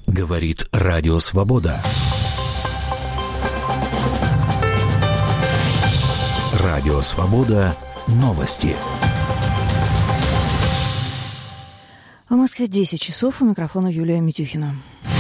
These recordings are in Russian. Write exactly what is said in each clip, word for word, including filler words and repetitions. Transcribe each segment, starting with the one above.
Говорит Радио Свобода. Радио Свобода. Новости. В Москве десять часов. У микрофона Юлия Митюхина.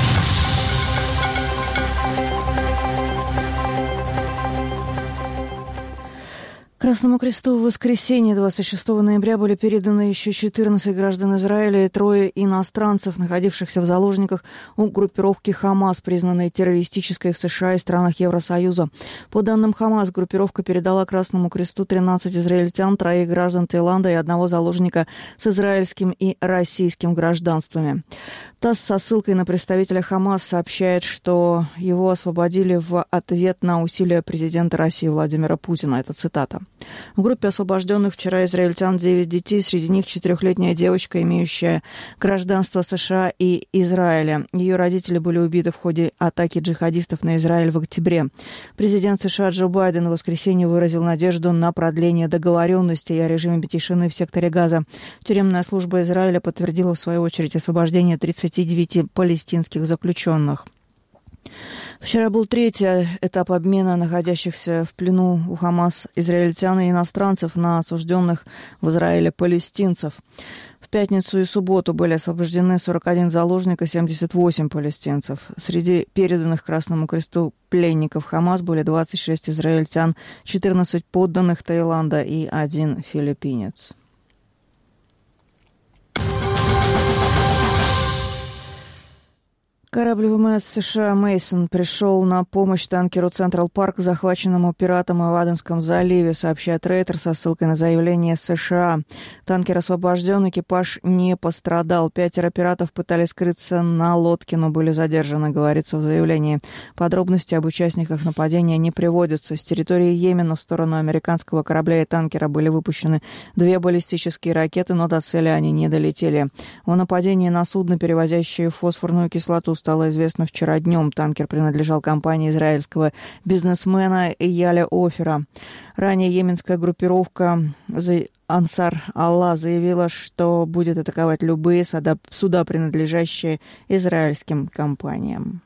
Красному Кресту в воскресенье двадцать шестого ноября были переданы еще четырнадцать граждан Израиля и трое иностранцев, находившихся в заложниках у группировки «Хамас», признанной террористической в США и странах Евросоюза. По данным «Хамас», группировка передала Красному Кресту тринадцать израильтян, троих граждан Таиланда и одного заложника с израильским и российским гражданствами. ТАСС со ссылкой на представителя «Хамас» сообщает, что его освободили в ответ на усилия президента России Владимира Путина. Это цитата. В группе освобожденных вчера израильтян девять детей, среди них четырехлетняя девочка, имеющая гражданство США и Израиля. Ее родители были убиты в ходе атаки джихадистов на Израиль в октябре. Президент США Джо Байден в воскресенье выразил надежду на продление договоренностей о режиме тишины в секторе Газа. Тюремная служба Израиля подтвердила в свою очередь освобождение тридцати девяти палестинских заключенных. Вчера был третий этап обмена находящихся в плену у Хамас израильтян и иностранцев на осужденных в Израиле палестинцев. В пятницу и субботу были освобождены сорок один заложник и семьдесят восемь палестинцев. Среди переданных Красному Кресту пленников Хамас были двадцать шесть израильтян, четырнадцать подданных Таиланда и один филиппинец. Корабль ВМС США «Мейсон» пришел на помощь танкеру «Централ Парк», захваченному пиратом в Аденском заливе, сообщает Рейтер со ссылкой на заявление США. Танкер освобожден, экипаж не пострадал. Пятеро пиратов пытались скрыться на лодке, но были задержаны, говорится в заявлении. Подробности об участниках нападения не приводятся. С территории Йемена в сторону американского корабля и танкера были выпущены две баллистические ракеты, но до цели они не долетели. О нападении на судно, перевозящее фосфорную кислоту, стало известно вчера днем. Танкер принадлежал компании израильского бизнесмена Эйяля Офера. Ранее йеменская группировка Ансар Аллах заявила, что будет атаковать любые суда, принадлежащие израильским компаниям.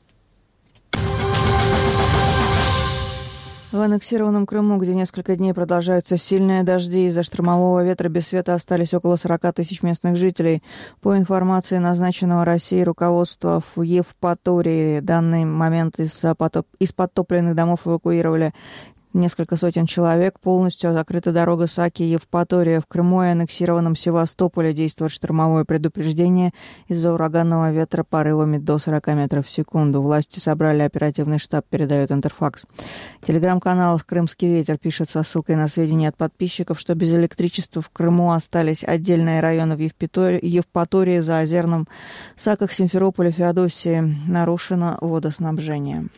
В аннексированном Крыму, где несколько дней продолжаются сильные дожди, из-за штормового ветра без света остались около сорок тысяч местных жителей. По информации назначенного Россией руководства в Евпатории, в данный момент из, потоп... из подтопленных домов эвакуировали несколько сотен человек. Полностью закрыта дорога Саки-Евпатория. В Крыму и аннексированном Севастополе действует штормовое предупреждение из-за ураганного ветра порывами до сорок метров в секунду. Власти собрали оперативный штаб, передает Интерфакс. Телеграм-канал «Крымский ветер» пишет со ссылкой на сведения от подписчиков, что без электричества в Крыму остались отдельные районы в Евпатории, Евпатории Заозерном, Саках, Симферополе, Феодосии. Нарушено водоснабжение.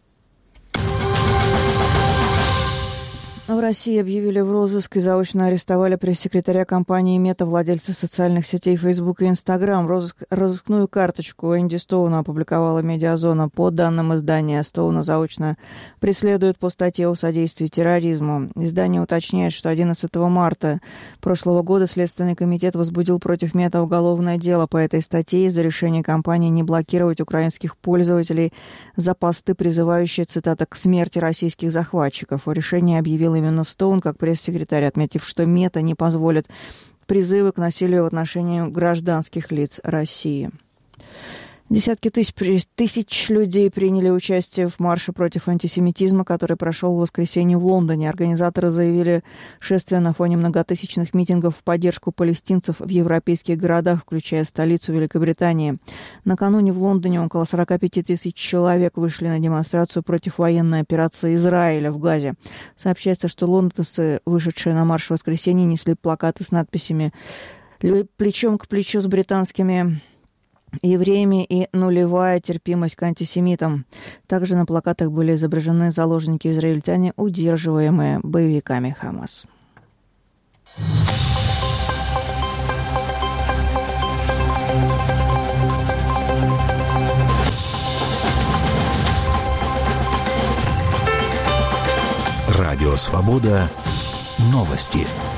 В России объявили в розыск и заочно арестовали пресс-секретаря компании «Мета», владельца социальных сетей Facebook и Instagram. Розыск, розыскную карточку Энди Стоуна опубликовала «Медиазона». По данным издания, Стоуна заочно преследуют по статье о содействии терроризму. Издание уточняет, что одиннадцатого марта прошлого года Следственный комитет возбудил против «Мета» уголовное дело по этой статье из-за решения компании не блокировать украинских пользователей за посты, призывающие, цитата, «к смерти российских захватчиков». О решении объявил именно Стоун как пресс-секретарь, отметив, что «Мета» не позволит призывы к насилию в отношении гражданских лиц России. Десятки тысяч, тысяч людей приняли участие в марше против антисемитизма, который прошел в воскресенье в Лондоне. Организаторы заявили шествие на фоне многотысячных митингов в поддержку палестинцев в европейских городах, включая столицу Великобритании. Накануне в Лондоне около сорок пять тысяч человек вышли на демонстрацию против военной операции Израиля в Газе. Сообщается, что лондонцы, вышедшие на марш в воскресенье, несли плакаты с надписями «Плечом к плечу с британскими евреями» и «Нулевая терпимость к антисемитам». Также на плакатах были изображены заложники-израильтяне, удерживаемые боевиками Хамас. Радио «Свобода». Новости.